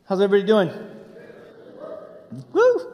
How's everybody doing? Woo!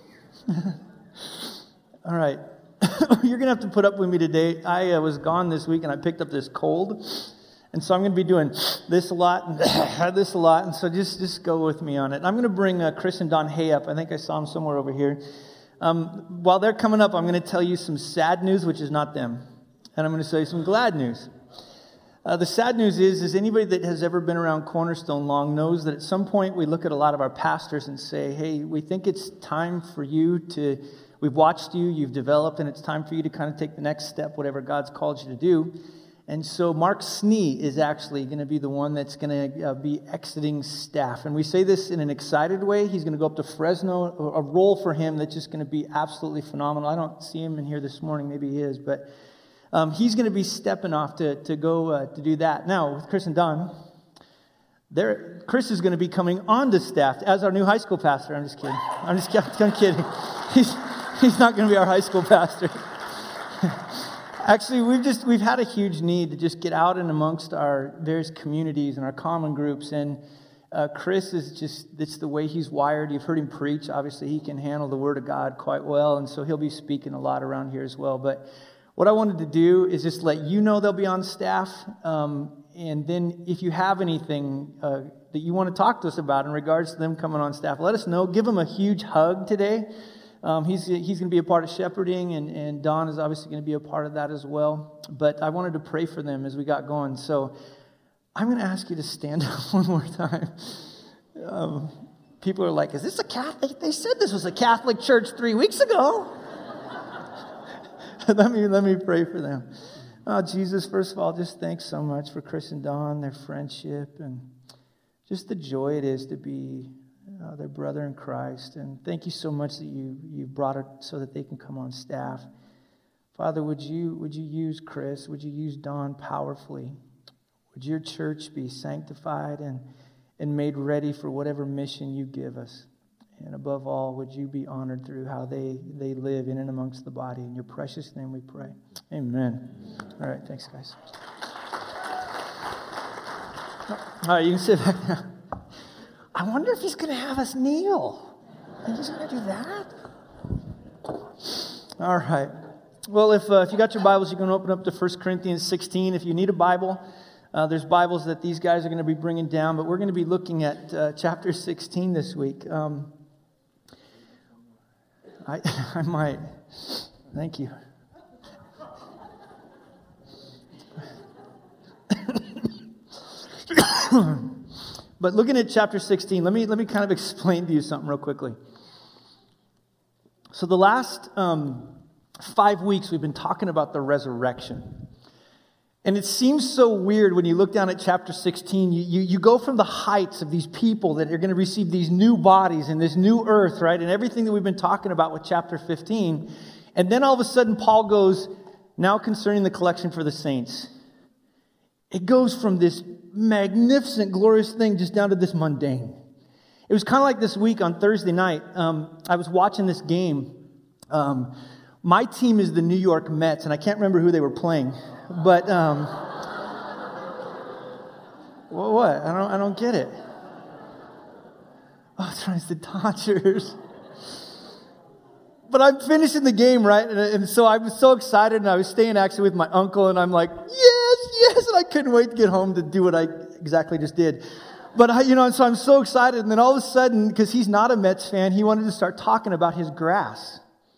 All right. You're going to have to put up with me today. I was gone this week and I picked up this cold. And so I'm going to be doing this a lot and this a lot. And so just go with me on it. I'm going to bring Chris and Don Hay up. I think I saw them somewhere over here. While they're coming up, I'm going to tell you some sad news, which is not them. And I'm going to tell you some glad news. The sad news is anybody that has ever been around Cornerstone long knows that at some point we look at a lot of our pastors and say, hey, we think it's time for you to, we've watched you, you've developed, and it's time for you to kind of take the next step, whatever God's called you to do. And so Mark Snee is actually going to be the one that's going to be exiting staff. And we say this in an excited way. He's going to go up to Fresno, a role for him that's just going to be absolutely phenomenal. I don't see him in here this morning. Maybe he is, but he's going to be stepping off to go to do that. Now, with Chris and Don, Chris is going to be coming on to staff as our new high school pastor. I'm just kidding. I'm kidding. He's not going to be our high school pastor. Actually, we've had a huge need to just get out and amongst our various communities and our common groups. And Chris is it's the way he's wired. You've heard him preach. Obviously, he can handle the Word of God quite well. And so he'll be speaking a lot around here as well. But what I wanted to do is just let you know they'll be on staff. And then if you have anything that you want to talk to us about in regards to them coming on staff, let us know. Give them a huge hug today. He's going to be a part of shepherding, and Don is obviously going to be a part of that as well. But I wanted to pray for them as we got going. So I'm going to ask you to stand up one more time. People are like, is this a Catholic? They said this was a Catholic church 3 weeks ago. Let me pray for them. Oh, Jesus, first of all, just thanks so much for Chris and Don, their friendship, and just the joy it is to be their brother in Christ. And thank you so much that you brought it so that they can come on staff. Father, would you use Chris? Would you use Don powerfully? Would your church be sanctified and made ready for whatever mission you give us? And above all, would you be honored through how they live in and amongst the body? In your precious name we pray. Amen. All right, thanks, guys. All right, you can sit back now. I wonder if he's going to have us kneel. Think he's going to do that? All right. Well, if you got your Bibles, you can open up to 1 Corinthians 16. If you need a Bible, there's Bibles that these guys are going to be bringing down, but we're going to be looking at chapter 16 this week. I might. Thank you. But looking at chapter 16, let me kind of explain to you something real quickly. So the last 5 weeks we've been talking about the resurrection. And it seems so weird when you look down at chapter 16. You go from the heights of these people that are going to receive these new bodies and this new earth, right? And everything that we've been talking about with chapter 15. And then all of a sudden Paul goes, now concerning the collection for the saints. It goes from this magnificent, glorious thing just down to this mundane. It was kind of like this week on Thursday night. I was watching this game. My team is the New York Mets, and I can't remember who they were playing. But what? I don't get it. Oh, it's right, it's the Dodgers. But I'm finishing the game, right? And so I was so excited, and I was staying actually with my uncle, and I'm like, yes, and I couldn't wait to get home to do what I exactly just did. But so I'm so excited, and then all of a sudden, because he's not a Mets fan, he wanted to start talking about his grass.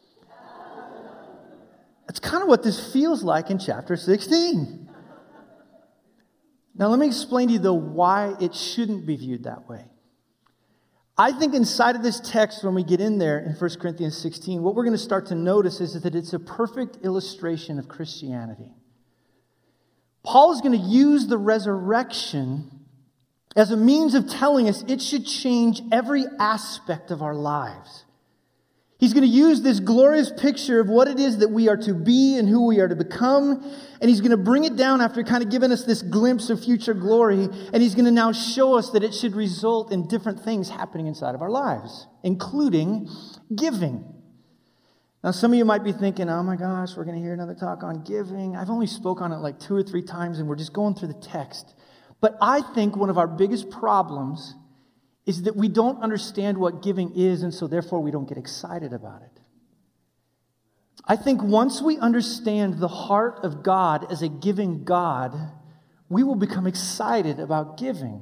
That's kind of what this feels like in chapter 16. Now, let me explain to you, though, why it shouldn't be viewed that way. I think inside of this text, when we get in there in 1 Corinthians 16, what we're going to start to notice is that it's a perfect illustration of Christianity. Paul is going to use the resurrection as a means of telling us it should change every aspect of our lives. He's going to use this glorious picture of what it is that we are to be and who we are to become. And he's going to bring it down after kind of giving us this glimpse of future glory. And he's going to now show us that it should result in different things happening inside of our lives, including giving. Now, some of you might be thinking, oh my gosh, we're going to hear another talk on giving. I've only spoke on it like 2 or 3 times, and we're just going through the text. But I think one of our biggest problems is that we don't understand what giving is, and so therefore we don't get excited about it. I think once we understand the heart of God as a giving God, we will become excited about giving.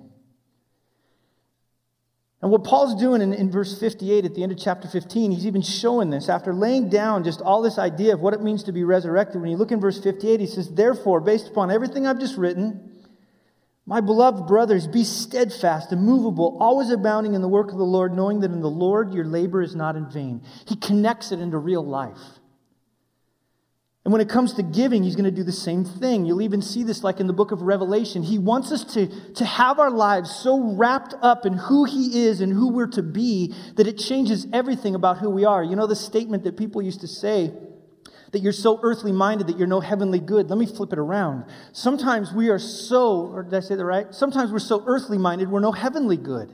And what Paul's doing in verse 58 at the end of chapter 15, he's even showing this. After laying down just all this idea of what it means to be resurrected, when you look in verse 58, he says, "Therefore, based upon everything I've just written, my beloved brothers, be steadfast, immovable, always abounding in the work of the Lord, knowing that in the Lord your labor is not in vain." He connects it into real life. And when it comes to giving, he's going to do the same thing. You'll even see this like in the book of Revelation. He wants us to have our lives so wrapped up in who he is and who we're to be that it changes everything about who we are. You know the statement that people used to say, that you're so earthly minded that you're no heavenly good. Let me flip it around. Sometimes we are so, or did I say that right? Sometimes we're so earthly minded, we're no heavenly good.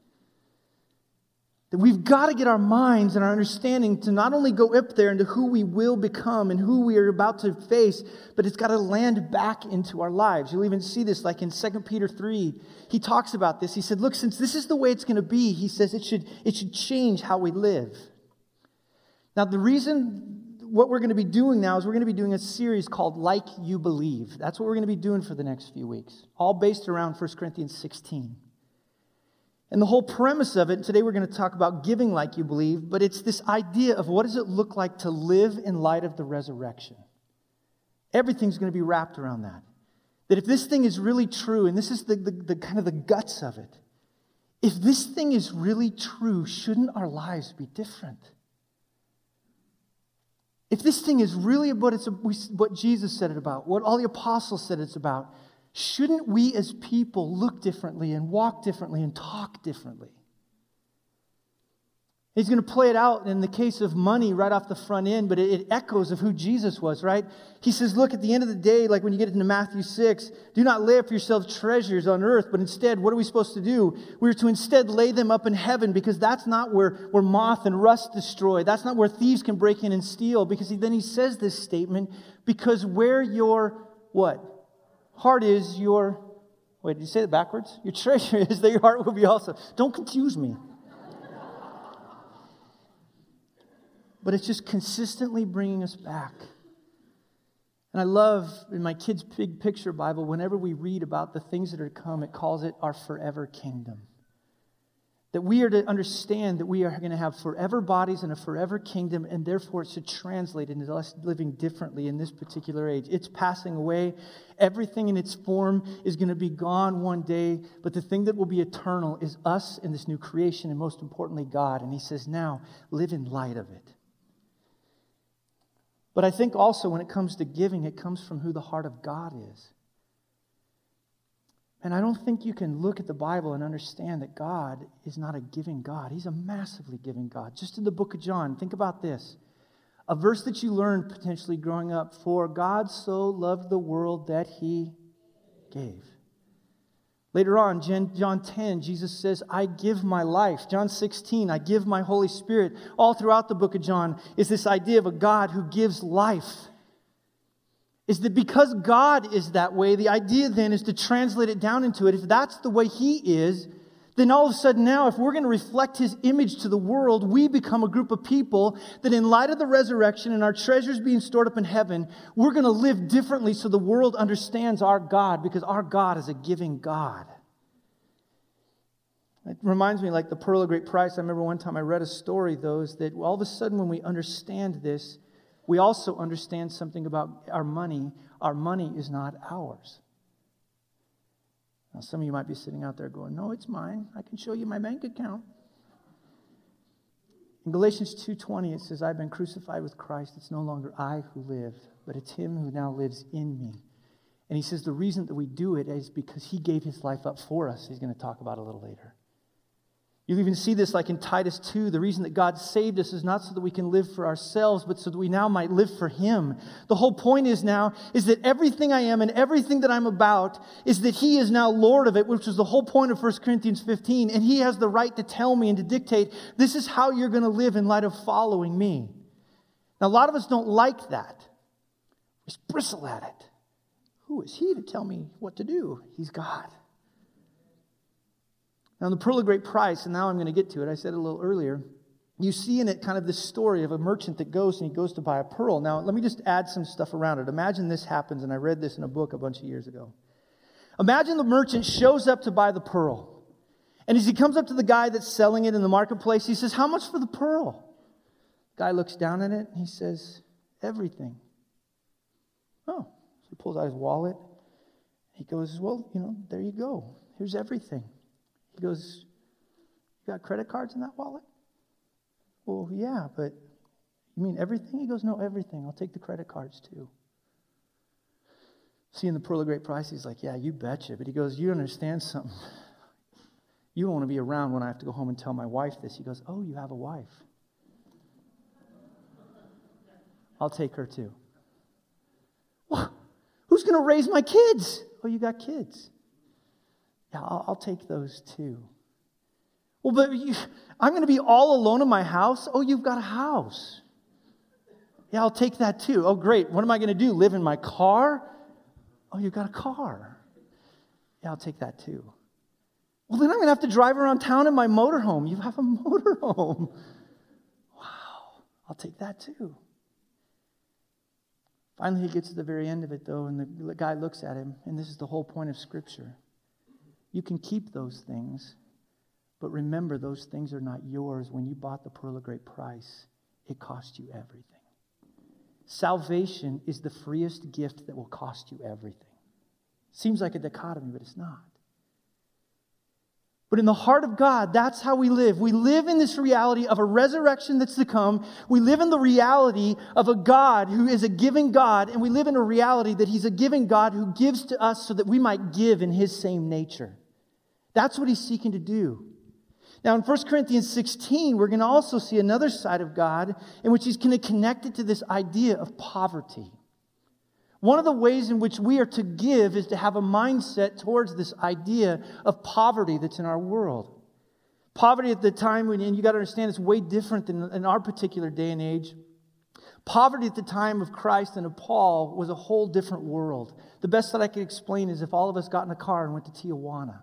That we've got to get our minds and our understanding to not only go up there into who we will become and who we are about to face, but it's got to land back into our lives. You'll even see this like in 2 Peter 3. He talks about this. He said, look, since this is the way it's going to be, he says it should change how we live. Now, the reason what we're going to be doing now is we're going to be doing a series called Like You Believe. That's what we're going to be doing for the next few weeks, all based around 1 Corinthians 16. And the whole premise of it, and today we're going to talk about giving like you believe, but it's this idea of what does it look like to live in light of the resurrection. Everything's going to be wrapped around that. That if this thing is really true, and this is the kind of the guts of it, if this thing is really true, shouldn't our lives be different? If this thing is really about what Jesus said it about, what all the apostles said it's about, shouldn't we as people look differently and walk differently and talk differently? He's going to play it out in the case of money right off the front end, but it echoes of who Jesus was, right? He says, look, at the end of the day, like when you get into Matthew 6, do not lay up for yourselves treasures on earth, but instead, what are we supposed to do? We're to instead lay them up in heaven, because that's not where moth and rust destroy. That's not where thieves can break in and steal, because then he says this statement, because where your, what? Heart is your, wait, did you say it backwards? Your treasure is that your heart will be also. Don't confuse me. But it's just consistently bringing us back. And I love, in my kids' big picture Bible, whenever we read about the things that are to come, it calls it our forever kingdom. That we are to understand that we are going to have forever bodies and a forever kingdom, and therefore it should translate into us living differently in this particular age. It's passing away. Everything in its form is going to be gone one day, but the thing that will be eternal is us in this new creation, and most importantly, God. And he says, now, live in light of it. But I think also when it comes to giving, it comes from who the heart of God is. And I don't think you can look at the Bible and understand that God is not a giving God. He's a massively giving God. Just in the book of John, think about this. A verse that you learned potentially growing up. For God so loved the world that he gave. Later on, John 10, Jesus says, I give my life. John 16, I give my Holy Spirit. All throughout the book of John is this idea of a God who gives life. Is that because God is that way, the idea then is to translate it down into it. If that's the way he is, then all of a sudden now, if we're going to reflect his image to the world, we become a group of people that in light of the resurrection and our treasures being stored up in heaven, we're going to live differently so the world understands our God, because our God is a giving God. It reminds me like the pearl of great price. I remember one time I read a story, though, is that all of a sudden when we understand this, we also understand something about our money. Our money is not ours. Now, some of you might be sitting out there going, no, it's mine. I can show you my bank account. In Galatians 2:20, it says, I've been crucified with Christ. It's no longer I who live, but it's him who now lives in me. And he says the reason that we do it is because he gave his life up for us. He's going to talk about it a little later. You even see this like in Titus 2. The reason that God saved us is not so that we can live for ourselves, but so that we now might live for him. The whole point is now is that everything I am and everything that I'm about is that he is now Lord of it, which is the whole point of 1 Corinthians 15. And he has the right to tell me and to dictate, this is how you're going to live in light of following me. Now, a lot of us don't like that. We bristle at it. Who is he to tell me what to do? He's God. Now, the pearl of great price, and now I'm going to get to it. I said it a little earlier. You see in it kind of this story of a merchant that goes and he goes to buy a pearl. Now, let me just add some stuff around it. Imagine this happens, and I read this in a book a bunch of years ago. Imagine the merchant shows up to buy the pearl. And as he comes up to the guy that's selling it in the marketplace, he says, "How much for the pearl?" The guy looks down at it and he says, "Everything." Oh, so he pulls out his wallet. He goes, "Well, there you go. Here's everything." He goes, "You got credit cards in that wallet?" "Well, yeah, but you mean everything?" He goes, "No, everything. I'll take the credit cards too." Seeing the pearl of great price, he's like, "Yeah, you betcha." But he goes, "You understand something. You don't want to be around when I have to go home and tell my wife this." He goes, "Oh, you have a wife. I'll take her too." "Well, who's going to raise my kids?" "Oh, you got kids." "Yeah, I'll take those too." "Well, but I'm going to be all alone in my house." "Oh, you've got a house." "Yeah, I'll take that too." "Oh, great. What am I going to do? Live in my car?" "Oh, you've got a car." "Yeah, I'll take that too." "Well, then I'm going to have to drive around town in my motorhome." "You have a motorhome." "Wow, I'll take that too." Finally, he gets to the very end of it, though, and the guy looks at him, and this is the whole point of Scripture. You can keep those things, but remember, those things are not yours. When you bought the pearl of great price, it cost you everything. Salvation is the freest gift that will cost you everything. Seems like a dichotomy, but it's not. But in the heart of God, that's how we live. We live in this reality of a resurrection that's to come. We live in the reality of a God who is a giving God, and we live in a reality that He's a giving God who gives to us so that we might give in His same nature. That's what He's seeking to do. Now, in 1 Corinthians 16, we're going to also see another side of God in which He's going to connect it to this idea of poverty. One of the ways in which we are to give is to have a mindset towards this idea of poverty that's in our world. Poverty at the time, and you got to understand, it's way different than in our particular day and age. Poverty at the time of Christ and of Paul was a whole different world. The best that I could explain is if all of us got in a car and went to Tijuana.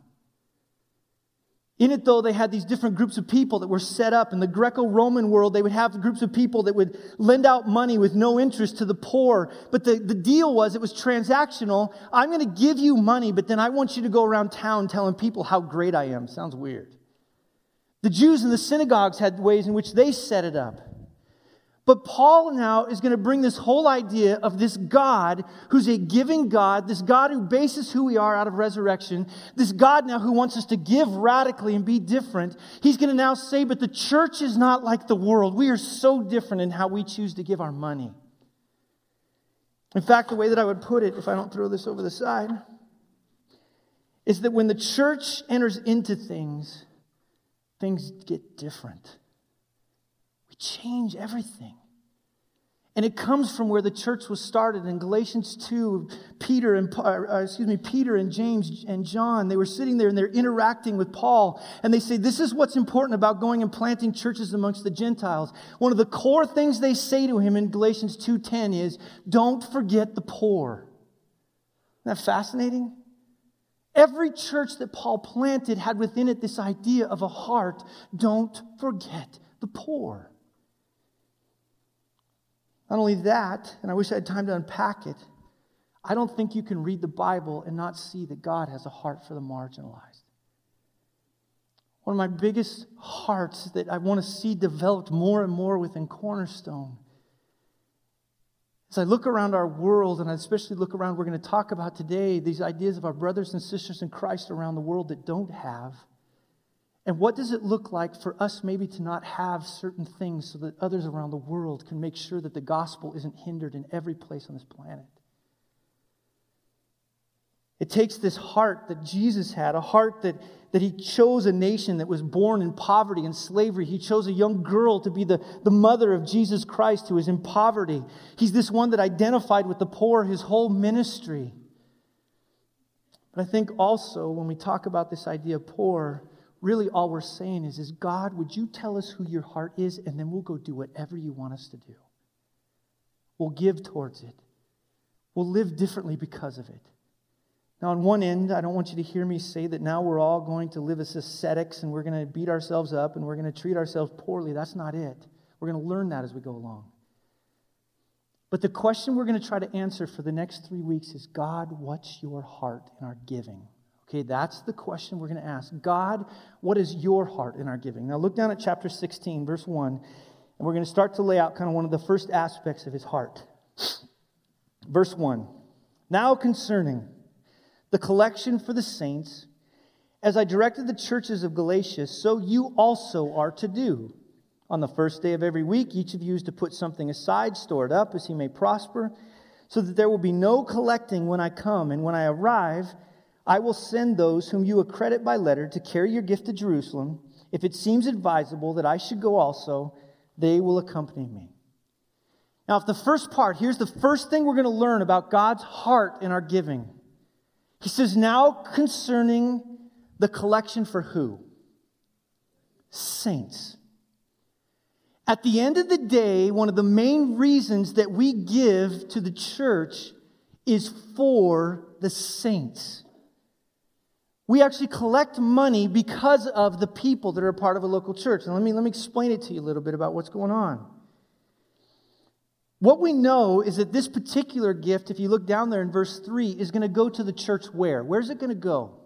In it, though, they had these different groups of people that were set up. In the Greco-Roman world, they would have groups of people that would lend out money with no interest to the poor. But the deal was, it was transactional. I'm going to give you money, but then I want you to go around town telling people how great I am. Sounds weird. The Jews in the synagogues had ways in which they set it up. But Paul now is going to bring this whole idea of this God who's a giving God, this God who bases who we are out of resurrection, this God now who wants us to give radically and be different. He's going to now say, but the church is not like the world. We are so different in how we choose to give our money. In fact, the way that I would put it, if I don't throw this over the side, is that when the church enters into things, things get different. We change everything. And it comes from where the church was started. In Galatians 2, Peter and James and John, they were sitting there and they're interacting with Paul. And they say, this is what's important about going and planting churches amongst the Gentiles. One of the core things they say to him in Galatians 2:10 is, don't forget the poor. Isn't that fascinating? Every church that Paul planted had within it this idea of a heart, don't forget the poor. Not only that, and I wish I had time to unpack it, I don't think you can read the Bible and not see that God has a heart for the marginalized. One of my biggest hearts that I want to see developed more and more within Cornerstone, as I look around our world, and I especially look around, we're going to talk about today, these ideas of our brothers and sisters in Christ around the world that don't have. And what does it look like for us maybe to not have certain things so that others around the world can make sure that the gospel isn't hindered in every place on this planet? It takes this heart that Jesus had, a heart that He chose a nation that was born in poverty and slavery. He chose a young girl to be the mother of Jesus Christ who is in poverty. He's this one that identified with the poor his whole ministry. But I think also when we talk about this idea of poor, really all we're saying is God, would you tell us who your heart is, and then we'll go do whatever you want us to do. We'll give towards it. We'll live differently because of it. Now, on one end, I don't want you to hear me say that now we're all going to live as ascetics and we're going to beat ourselves up and we're going to treat ourselves poorly. That's not it. We're going to learn that as we go along. But the question we're going to try to answer for the next 3 weeks is, God, what's your heart in our giving? Okay, that's the question we're going to ask. God, what is your heart in our giving? Now look down at chapter 16, verse 1, and we're going to start to lay out kind of one of the first aspects of his heart. Verse 1, now concerning the collection for the saints, as I directed the churches of Galatia, so you also are to do. On the first day of every week, each of you is to put something aside, store it up as he may prosper, so that there will be no collecting when I come. And when I arrive, I will send those whom you accredit by letter to carry your gift to Jerusalem. If it seems advisable that I should go also, they will accompany me. Now, if the first part, here's the first thing we're going to learn about God's heart in our giving. He says, now concerning the collection for who? Saints. At the end of the day, one of the main reasons that we give to the church is for the saints. We actually collect money because of the people that are a part of a local church. And let me explain it to you a little bit about what's going on. What we know is that this particular gift, if you look down there in verse 3, is going to go to the church where? Where's it going to go?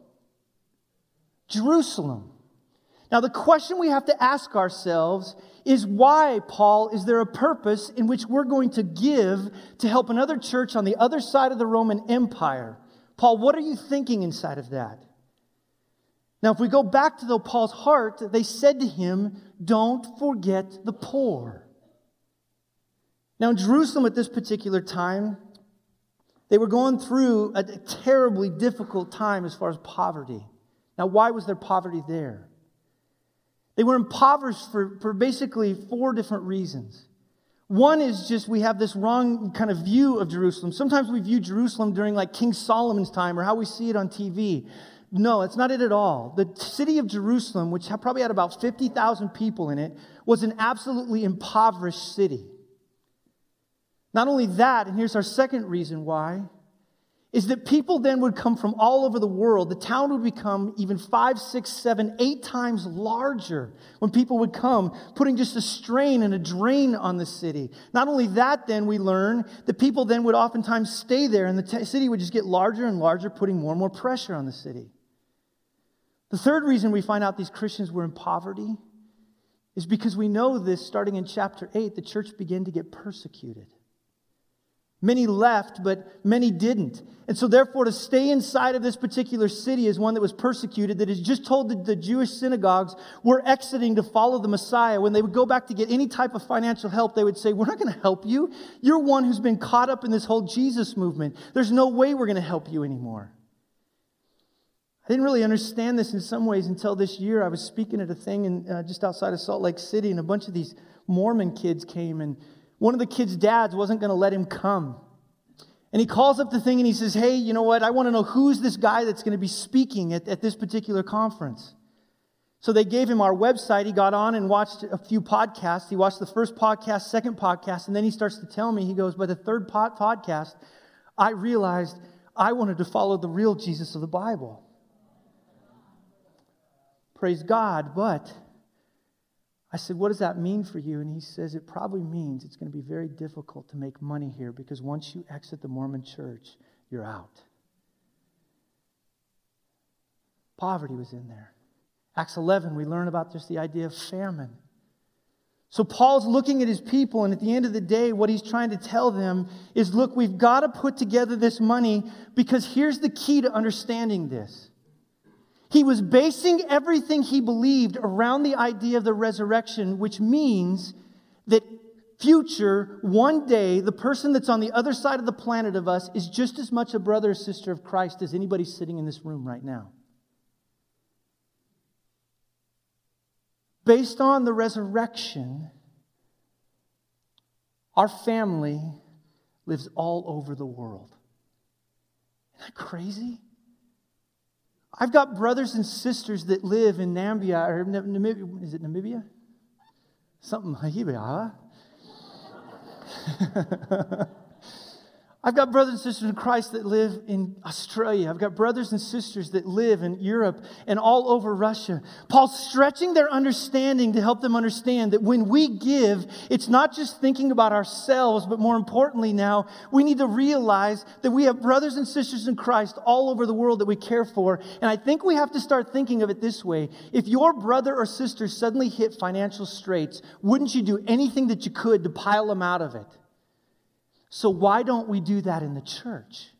Jerusalem. Now, the question we have to ask ourselves is, why, Paul, is there a purpose in which we're going to give to help another church on the other side of the Roman Empire? Paul, what are you thinking inside of that? Now, if we go back to Paul's heart, they said to him, don't forget the poor. Now, in Jerusalem at this particular time, they were going through a terribly difficult time as far as poverty. Now, why was there poverty there? They were impoverished for basically 4 different reasons. One is just we have this wrong kind of view of Jerusalem. Sometimes we view Jerusalem during like King Solomon's time or how we see it on TV. No, it's not it at all. The city of Jerusalem, which probably had about 50,000 people in it, was an absolutely impoverished city. Not only that, and here's our second reason why, is that people then would come from all over the world. The town would become even 5, 6, 7, 8 times larger when people would come, putting just a strain and a drain on the city. Not only that, then we learn that people then would oftentimes stay there, and the city would just get larger and larger, putting more and more pressure on the city. The third reason we find out these Christians were in poverty is because we know this starting in chapter 8, the church began to get persecuted. Many left, but many didn't. And so therefore, to stay inside of this particular city as one that was persecuted, that is just told that the Jewish synagogues were exiting to follow the Messiah. When they would go back to get any type of financial help, they would say, we're not going to help you. You're one who's been caught up in this whole Jesus movement. There's no way we're going to help you anymore. I didn't really understand this in some ways until this year. I was speaking at a thing just outside of Salt Lake City, and a bunch of these Mormon kids came, and one of the kids' dads wasn't going to let him come. And he calls up the thing and he says, hey, you know what? I want to know who's this guy that's going to be speaking at this particular conference. So they gave him our website. He got on and watched a few podcasts. He watched the first podcast, second podcast, and then he starts to tell me, he goes, by the third podcast, I realized I wanted to follow the real Jesus of the Bible. Praise God, but I said, what does that mean for you? And he says, it probably means it's going to be very difficult to make money here because once you exit the Mormon church, you're out. Poverty was in there. Acts 11, we learn about just the idea of famine. So Paul's looking at his people, and at the end of the day, what he's trying to tell them is, look, we've got to put together this money because here's the key to understanding this. He was basing everything he believed around the idea of the resurrection, which means that future, one day, the person that's on the other side of the planet of us is just as much a brother or sister of Christ as anybody sitting in this room right now. Based on the resurrection, our family lives all over the world. Isn't that crazy? I've got brothers and sisters that live in Namibia, or Namibia, is it Namibia? Something, Namibia. I've got brothers and sisters in Christ that live in Australia. I've got brothers and sisters that live in Europe and all over Russia. Paul's stretching their understanding to help them understand that when we give, it's not just thinking about ourselves, but more importantly now, we need to realize that we have brothers and sisters in Christ all over the world that we care for. And I think we have to start thinking of it this way. If your brother or sister suddenly hit financial straits, wouldn't you do anything that you could to pile them out of it? So why don't we do that in the church?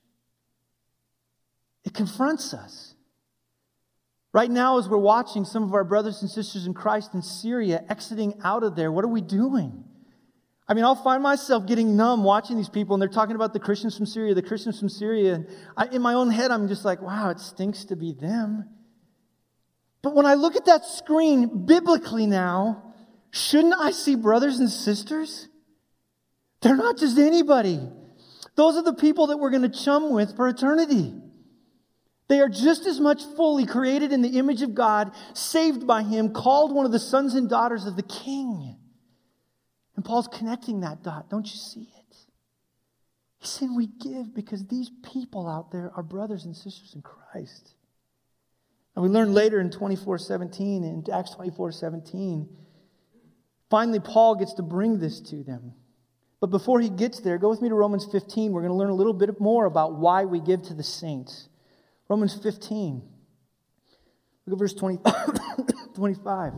It confronts us. Right now, as we're watching some of our brothers and sisters in Christ in Syria exiting out of there, what are we doing? I mean, I'll find myself getting numb watching these people, and they're talking about the Christians from Syria, the Christians from Syria. And in my own head, I'm just like, wow, it stinks to be them. But when I look at that screen, biblically now, shouldn't I see brothers and sisters? They're not just anybody. Those are the people that we're going to chum with for eternity. They are just as much fully created in the image of God, saved by Him, called one of the sons and daughters of the King. And Paul's connecting that dot. Don't you see it? He's saying we give because these people out there are brothers and sisters in Christ. And we learn later in 24:17, in Acts 24:17, finally Paul gets to bring this to them. But before he gets there, go with me to Romans 15. We're going to learn a little bit more about why we give to the saints. Romans 15. Look at verse 25.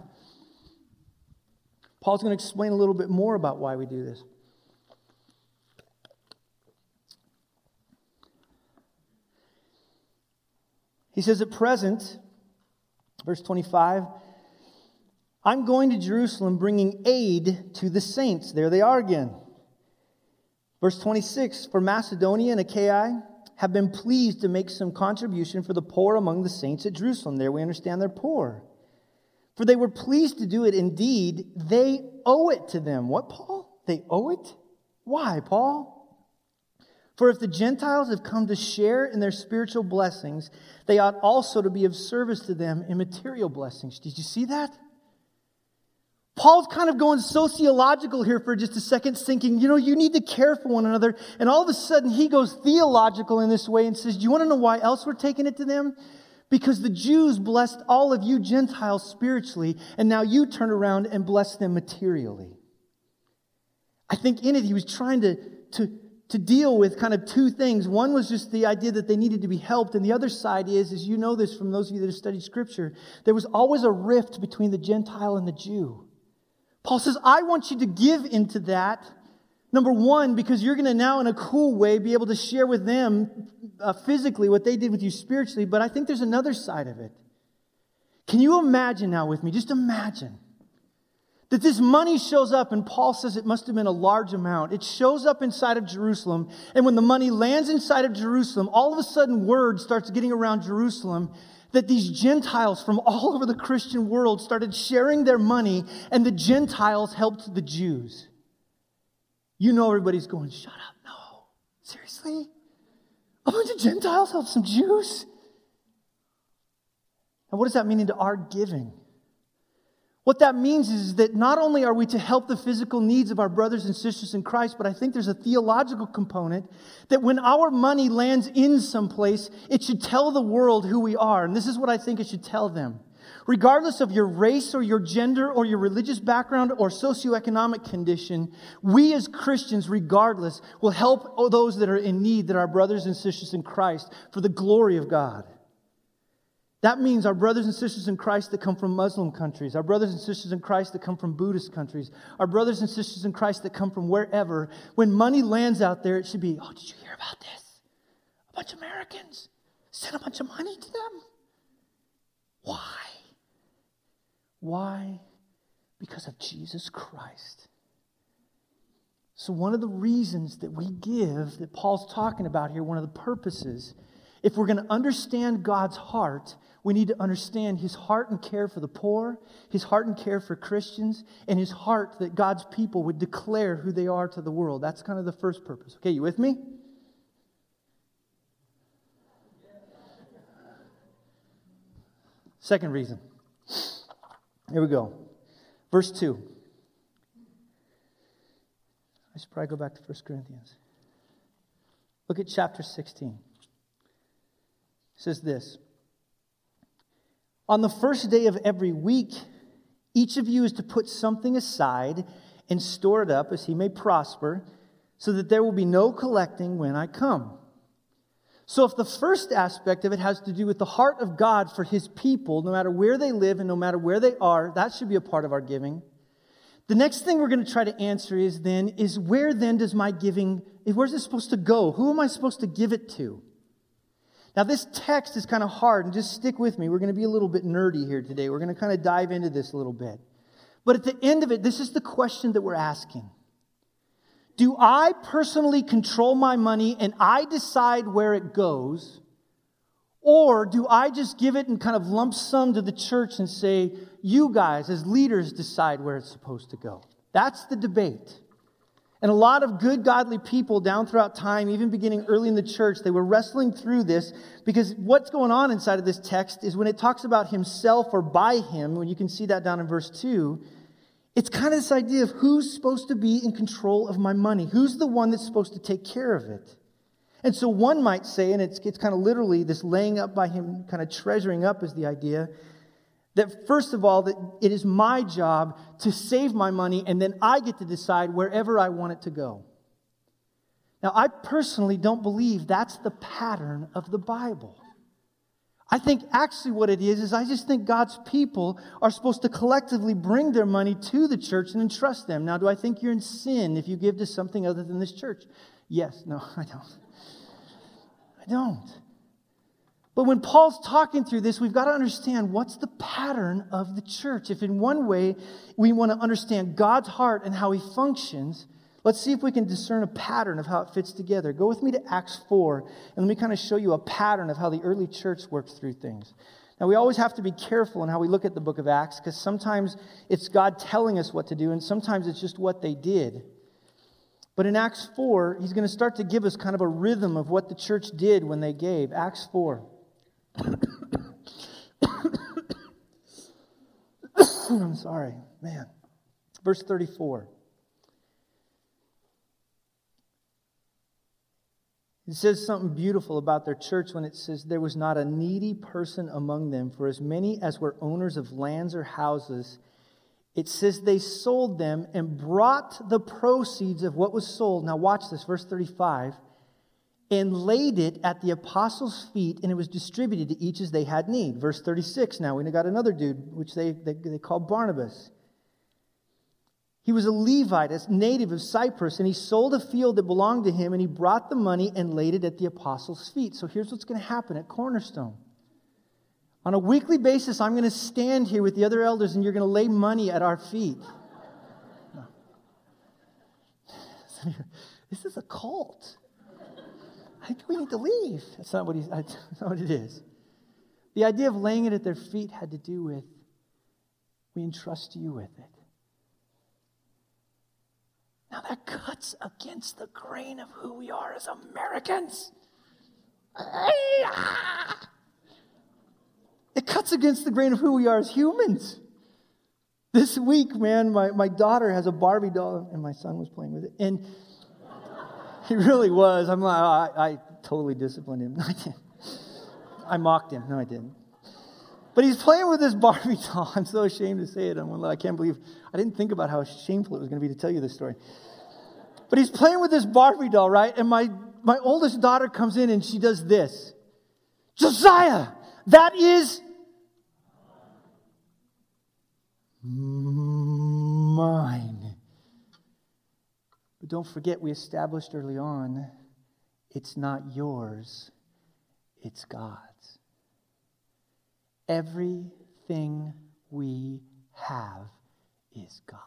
Paul's going to explain a little bit more about why we do this. He says, at present, verse 25, I'm going to Jerusalem bringing aid to the saints. There they are again. Verse 26, for Macedonia and Achaia have been pleased to make some contribution for the poor among the saints at Jerusalem. There we understand they're poor. For they were pleased to do it. Indeed, they owe it to them. What, Paul? They owe it? Why, Paul? For if the Gentiles have come to share in their spiritual blessings, they ought also to be of service to them in material blessings. Did you see that? Paul's kind of going sociological here for just a second, thinking, you need to care for one another. And all of a sudden, he goes theological in this way and says, do you want to know why else we're taking it to them? Because the Jews blessed all of you Gentiles spiritually, and now you turn around and bless them materially. I think in it, he was trying to deal with kind of two things. One was just the idea that they needed to be helped, and the other side is, as you know this from those of you that have studied Scripture, there was always a rift between the Gentile and the Jew. Paul says, I want you to give into that, number one, because you're going to now in a cool way be able to share with them physically what they did with you spiritually, but I think there's another side of it. Can you imagine now with me, just imagine, that this money shows up, and Paul says it must have been a large amount. It shows up inside of Jerusalem, and when the money lands inside of Jerusalem, all of a sudden word starts getting around Jerusalem that these Gentiles from all over the Christian world started sharing their money, and the Gentiles helped the Jews. Everybody's going, shut up, no. Seriously? A bunch of Gentiles helped some Jews? And what does that mean into our giving? What that means is that not only are we to help the physical needs of our brothers and sisters in Christ, but I think there's a theological component that when our money lands in someplace, it should tell the world who we are. And this is what I think it should tell them. Regardless of your race or your gender or your religious background or socioeconomic condition, we as Christians, regardless, will help those that are in need, that are brothers and sisters in Christ, for the glory of God. That means our brothers and sisters in Christ that come from Muslim countries, our brothers and sisters in Christ that come from Buddhist countries, our brothers and sisters in Christ that come from wherever. When money lands out there, it should be, oh, did you hear about this? A bunch of Americans sent a bunch of money to them. Why? Why? Because of Jesus Christ. So one of the reasons that we give, that Paul's talking about here, one of the purposes, if we're going to understand God's heart, we need to understand His heart and care for the poor, His heart and care for Christians, and His heart that God's people would declare who they are to the world. That's kind of the first purpose. Okay, you with me? Second reason. Here we go. Verse 2. I should probably go back to 1 Corinthians. Look at chapter 16. It says this. On the first day of every week, each of you is to put something aside and store it up as he may prosper, so that there will be no collecting when I come. So if the first aspect of it has to do with the heart of God for his people, no matter where they live and no matter where they are, that should be a part of our giving. The next thing we're going to try to answer is where then does my giving, where's it supposed to go? Who am I supposed to give it to? Now this text is kind of hard, and just stick with me. We're going to be a little bit nerdy here today. We're going to kind of dive into this a little bit. But at the end of it, this is the question that we're asking. Do I personally control my money and I decide where it goes? Or do I just give it in kind of lump sum to the church and say, you guys as leaders decide where it's supposed to go? That's the debate. And a lot of good, godly people down throughout time, even beginning early in the church, they were wrestling through this, because what's going on inside of this text is when it talks about himself or by him, when you can see that down in verse 2, it's kind of this idea of who's supposed to be in control of my money. Who's the one that's supposed to take care of it? And so one might say, and it's kind of literally this laying up by him, kind of treasuring up is the idea, that first of all, that it is my job to save my money, and then I get to decide wherever I want it to go. Now, I personally don't believe that's the pattern of the Bible. I think actually what it is I just think God's people are supposed to collectively bring their money to the church and entrust them. Now, do I think you're in sin if you give to something other than this church? Yes. No, I don't. But when Paul's talking through this, we've got to understand what's the pattern of the church. If in one way we want to understand God's heart and how he functions, let's see if we can discern a pattern of how it fits together. Go with me to Acts 4, and let me kind of show you a pattern of how the early church worked through things. Now, we always have to be careful in how we look at the book of Acts, because sometimes it's God telling us what to do, and sometimes it's just what they did. But in Acts 4, he's going to start to give us kind of a rhythm of what the church did when they gave. Acts 4. I'm sorry, man. Verse 34. It says something beautiful about their church when it says, there was not a needy person among them, for as many as were owners of lands or houses, it says they sold them and brought the proceeds of what was sold. Now watch this, verse 35. And laid it at the apostles' feet, and it was distributed to each as they had need. Verse 36, now we got another dude, which they called Barnabas. He was a Levite, a native of Cyprus, and he sold a field that belonged to him, and he brought the money and laid it at the apostles' feet. So here's what's going to happen at Cornerstone. On a weekly basis, I'm going to stand here with the other elders, and you're going to lay money at our feet. No. This is a cult. I think we need to leave. That's not what it is. The idea of laying it at their feet had to do with, we entrust you with it. Now that cuts against the grain of who we are as Americans. It cuts against the grain of who we are as humans. This week, man, my daughter has a Barbie doll, and my son was playing with it. And he really was. I'm like, I totally disciplined him. I didn't. I mocked him. No, I didn't. But he's playing with this Barbie doll. I'm so ashamed to say it. I can't believe, I didn't think about how shameful it was going to be to tell you this story. But he's playing with this Barbie doll, right? And my oldest daughter comes in and she does this. Josiah, that is mine. But don't forget, we established early on, it's not yours, it's God's. Everything we have is God's.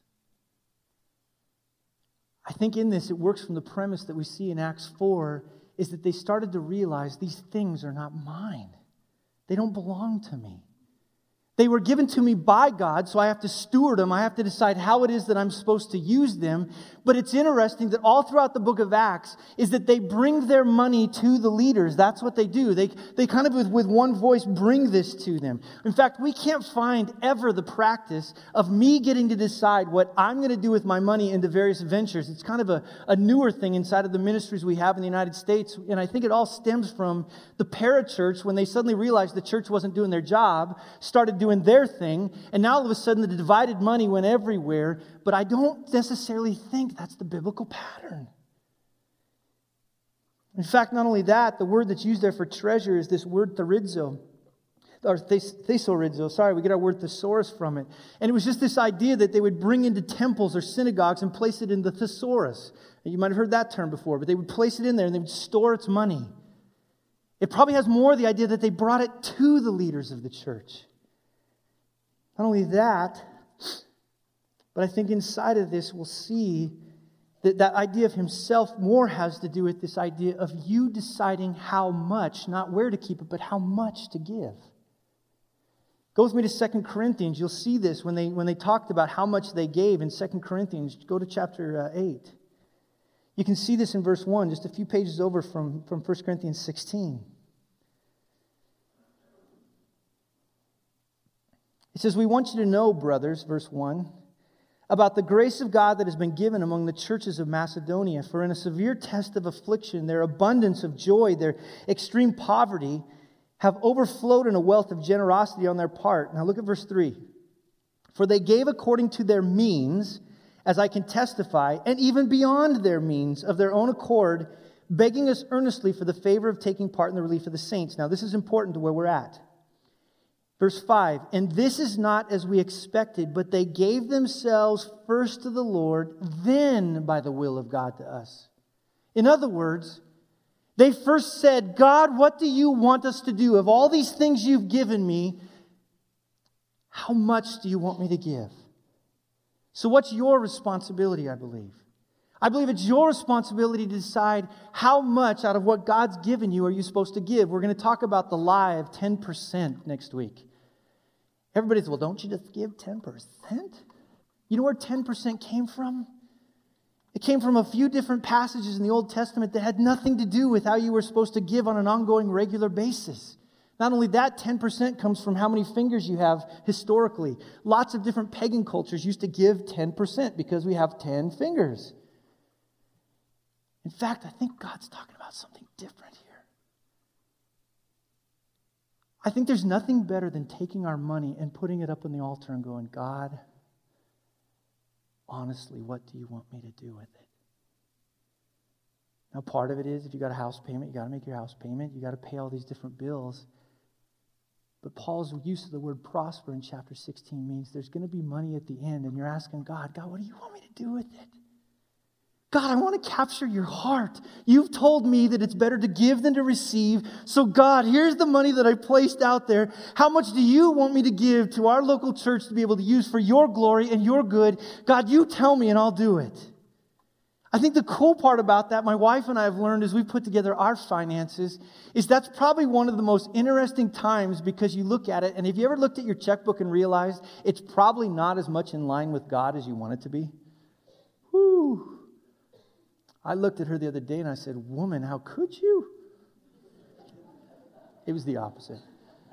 I think in this, it works from the premise that we see in Acts 4, is that they started to realize these things are not mine. They don't belong to me. They were given to me by God, so I have to steward them. I have to decide how it is that I'm supposed to use them. But it's interesting that all throughout the book of Acts is that they bring their money to the leaders. That's what they do. They kind of, with one voice, bring this to them. In fact, we can't find ever the practice of me getting to decide what I'm going to do with my money into various ventures. It's kind of a newer thing inside of the ministries we have in the United States. And I think it all stems from the parachurch when they suddenly realized the church wasn't doing their job, started doing their thing, and now all of a sudden the divided money went everywhere. But I don't necessarily think that's the biblical pattern. In fact, not only that, the word that's used there for treasure is this word therizo, or thesorizo. Sorry, we get our word thesaurus from it. And it was just this idea that they would bring into temples or synagogues and place it in the thesaurus. You might have heard that term before, but they would place it in there and they would store its money. It probably has more the idea that they brought it to the leaders of the church. Not only that, but I think inside of this we'll see that that idea of himself more has to do with this idea of you deciding how much, not where to keep it, but how much to give. Go with me to 2 Corinthians. You'll see this when they talked about how much they gave in 2 Corinthians. Go to chapter 8. You can see this in verse 1, just a few pages over from 1 Corinthians 16. It says, "We want you to know, brothers," verse 1, "about the grace of God that has been given among the churches of Macedonia. For in a severe test of affliction, their abundance of joy, their extreme poverty, have overflowed in a wealth of generosity on their part." Now look at verse 3. "For they gave according to their means, as I can testify, and even beyond their means, of their own accord, begging us earnestly for the favor of taking part in the relief of the saints." Now this is important to where we're at. Verse 5, "And this is not as we expected, but they gave themselves first to the Lord, then by the will of God to us." In other words, they first said, "God, what do you want us to do? Of all these things you've given me, how much do you want me to give?" So what's your responsibility, I believe? I believe it's your responsibility to decide how much out of what God's given you are you supposed to give. We're going to talk about the lie of 10% next week. Everybody says, "Well, don't you just give 10%? You know where 10% came from? It came from a few different passages in the Old Testament that had nothing to do with how you were supposed to give on an ongoing, regular basis. Not only that, 10% comes from how many fingers you have historically. Lots of different pagan cultures used to give 10% because we have 10 fingers. In fact, I think God's talking about something different here. I think there's nothing better than taking our money and putting it up on the altar and going, "God, honestly, what do you want me to do with it?" Now, part of it is if you got a house payment, you got to make your house payment. You got to pay all these different bills. But Paul's use of the word prosper in chapter 16 means there's going to be money at the end, and you're asking God, "God, what do you want me to do with it? God, I want to capture your heart. You've told me that it's better to give than to receive. So God, here's the money that I placed out there. How much do you want me to give to our local church to be able to use for your glory and your good? God, you tell me and I'll do it." I think the cool part about that, my wife and I have learned as we put together our finances, is that's probably one of the most interesting times because you look at it, and have you ever looked at your checkbook and realized it's probably not as much in line with God as you want it to be? Whew. I looked at her the other day and I said, "Woman, how could you?" It was the opposite.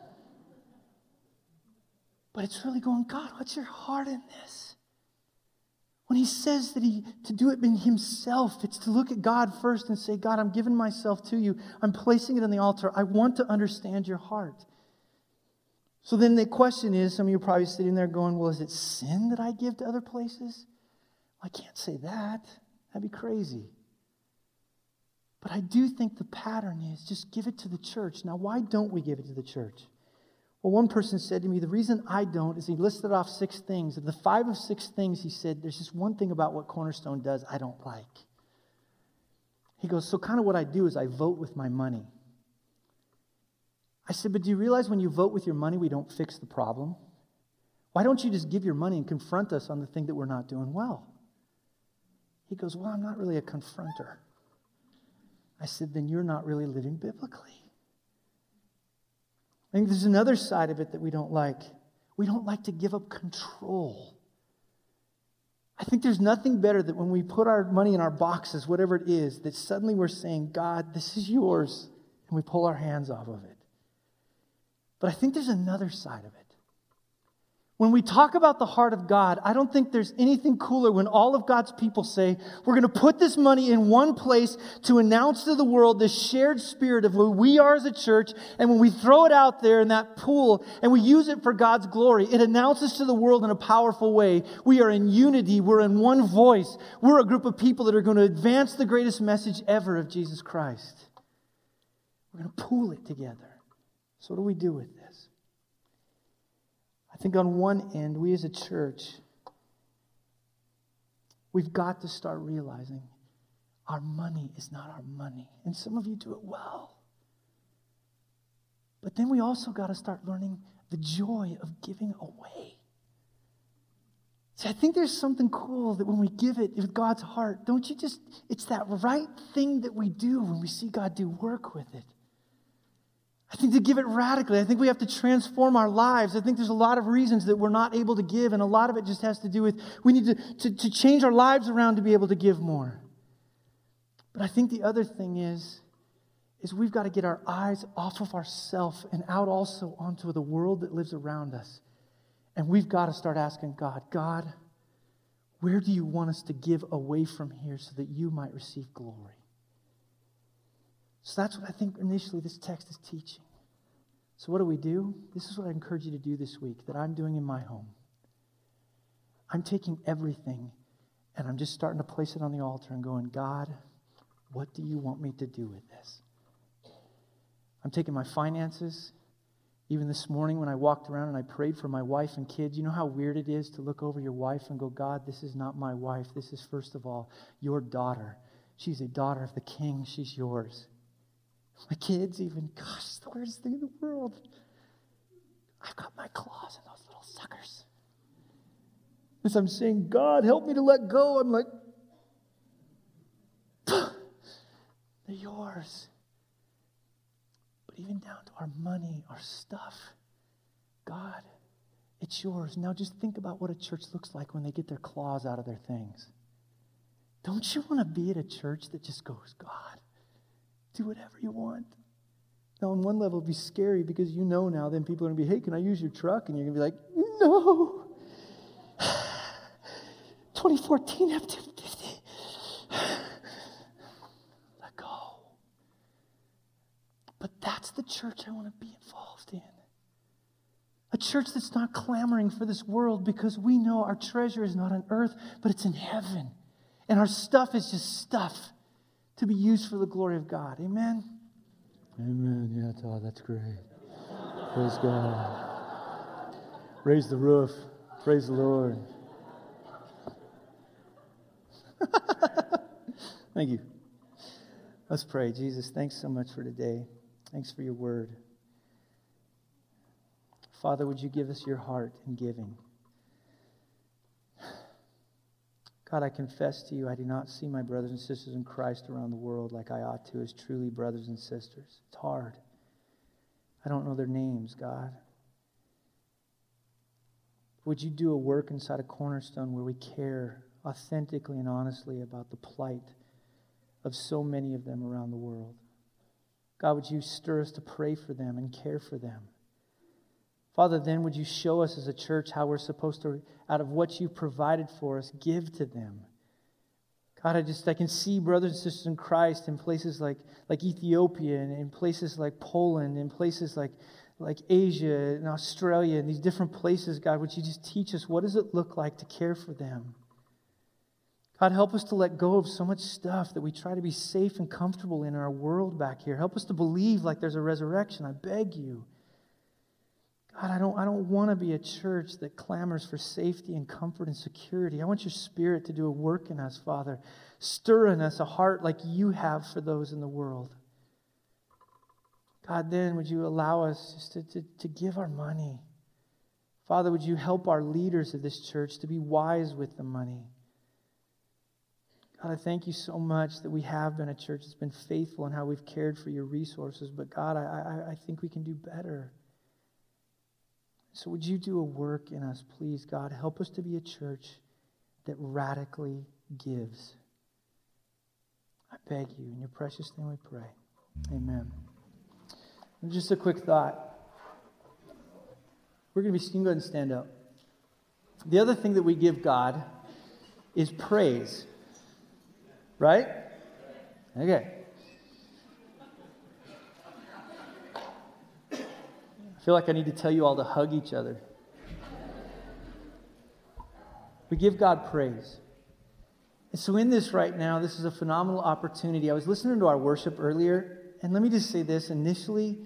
But it's really going, "God, what's your heart in this?" When he says that to do it in himself, it's to look at God first and say, "God, I'm giving myself to you. I'm placing it on the altar. I want to understand your heart." So then the question is, some of you are probably sitting there going, "Well, is it sin that I give to other places?" I can't say that. That'd be crazy. But I do think the pattern is just give it to the church. Now, why don't we give it to the church? Well, one person said to me, the reason I don't is he listed off 6 things. Of the 5 of 6 things, he said, there's just one thing about what Cornerstone does I don't like. He goes, so kind of what I do is I vote with my money. I said, but do you realize when you vote with your money, we don't fix the problem? Why don't you just give your money and confront us on the thing that we're not doing well? He goes, well, I'm not really a confronter. I said, then you're not really living biblically. I think there's another side of it that we don't like. we don't like to give up control. I think there's nothing better than when we put our money in our boxes, whatever it is, that suddenly we're saying, God, this is yours, and we pull our hands off of it. But I think there's another side of it. When we talk about the heart of God, I don't think there's anything cooler when all of God's people say, we're going to put this money in one place to announce to the world this shared spirit of who we are as a church. And when we throw it out there in that pool and we use it for God's glory, it announces to the world in a powerful way. We are in unity. We're in one voice. We're a group of people that are going to advance the greatest message ever of Jesus Christ. We're going to pool it together. So what do we do with this? I think on one end, we as a church, we've got to start realizing our money is not our money. And some of you do it well. But then we also got to start learning the joy of giving away. See, I think there's something cool that when we give it with God's heart, it's that right thing that we do when we see God do work with it. I think to give it radically, I think we have to transform our lives. I think there's a lot of reasons that we're not able to give, and a lot of it just has to do with we need to change our lives around to be able to give more. But I think the other thing is we've got to get our eyes off of ourselves and out also onto the world that lives around us. And we've got to start asking God, where do you want us to give away from here so that you might receive glory? So that's what I think initially this text is teaching. So what do? This is what I encourage you to do this week that I'm doing in my home. I'm taking everything and I'm just starting to place it on the altar and going, God, what do you want me to do with this? I'm taking my finances. Even this morning when I walked around and I prayed for my wife and kids, you know how weird it is to look over your wife and go, God, this is not my wife. This is first of all your daughter. She's a daughter of the King. She's yours. My kids even, gosh, it's the weirdest thing in the world. I've got my claws in those little suckers. As I'm saying, God, help me to let go, I'm like, they're yours. But even down to our money, our stuff, God, it's yours. Now just think about what a church looks like when they get their claws out of their things. Don't you want to be at a church that just goes, God, do whatever you want? Now, on one level, it'd be scary because you know now then people are going to be, hey, can I use your truck? And you're going to be like, no. 2014 F-250. Let go. But that's the church I want to be involved in. A church that's not clamoring for this world because we know our treasure is not on earth, but it's in heaven. And our stuff is just stuff to be used for the glory of God. Amen? Amen. Yeah, Todd, that's great. Praise God. Raise the roof. Praise the Lord. Thank you. Let's pray. Jesus, thanks so much for today. Thanks for your word. Father, would you give us your heart in giving? God, I confess to you, I do not see my brothers and sisters in Christ around the world like I ought to as truly brothers and sisters. It's hard. I don't know their names, God. Would you do a work inside a Cornerstone where we care authentically and honestly about the plight of so many of them around the world? God, would you stir us to pray for them and care for them? Father, then would you show us as a church how we're supposed to, out of what you've provided for us, give to them. God, I can see brothers and sisters in Christ in places like Ethiopia and in places like Poland, in places like Asia and Australia and these different places. God, would you just teach us what does it look like to care for them? God, help us to let go of so much stuff that we try to be safe and comfortable in our world back here. Help us to believe like there's a resurrection. I beg you. God, I don't want to be a church that clamors for safety and comfort and security. I want your Spirit to do a work in us, Father. Stir in us a heart like you have for those in the world. God, then would you allow us just to give our money? Father, would you help our leaders of this church to be wise with the money? God, I thank you so much that we have been a church that's been faithful in how we've cared for your resources. But God, I think we can do better. So would you do a work in us, please, God? Help us to be a church that radically gives. I beg you, in your precious name we pray. Amen. And just a quick thought. We're going to be, you can go ahead and stand up. The other thing that we give God is praise. Right? Okay. I feel like I need to tell you all to hug each other. We give God praise. And so in this right now, this is a phenomenal opportunity. I was listening to our worship earlier, and let me just say this. Initially,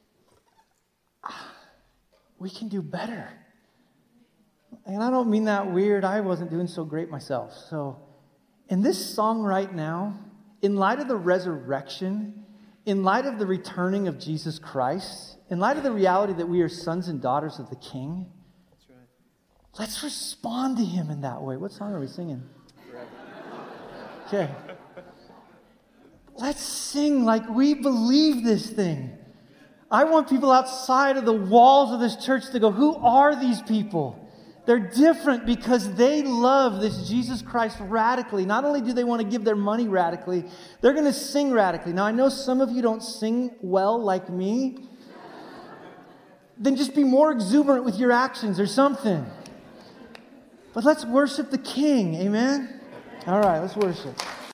we can do better. And I don't mean that weird. I wasn't doing so great myself. So in this song right now, in light of the resurrection, in light of the returning of Jesus Christ, in light of the reality that we are sons and daughters of the King, that's right. Let's respond to him in that way. What song are we singing? Okay. Let's sing like we believe this thing. I want people outside of the walls of this church to go, who are these people? They're different because they love this Jesus Christ radically. Not only do they want to give their money radically, they're going to sing radically. Now, I know some of you don't sing well like me. Then just be more exuberant with your actions or something. But let's worship the King. Amen? All right, let's worship.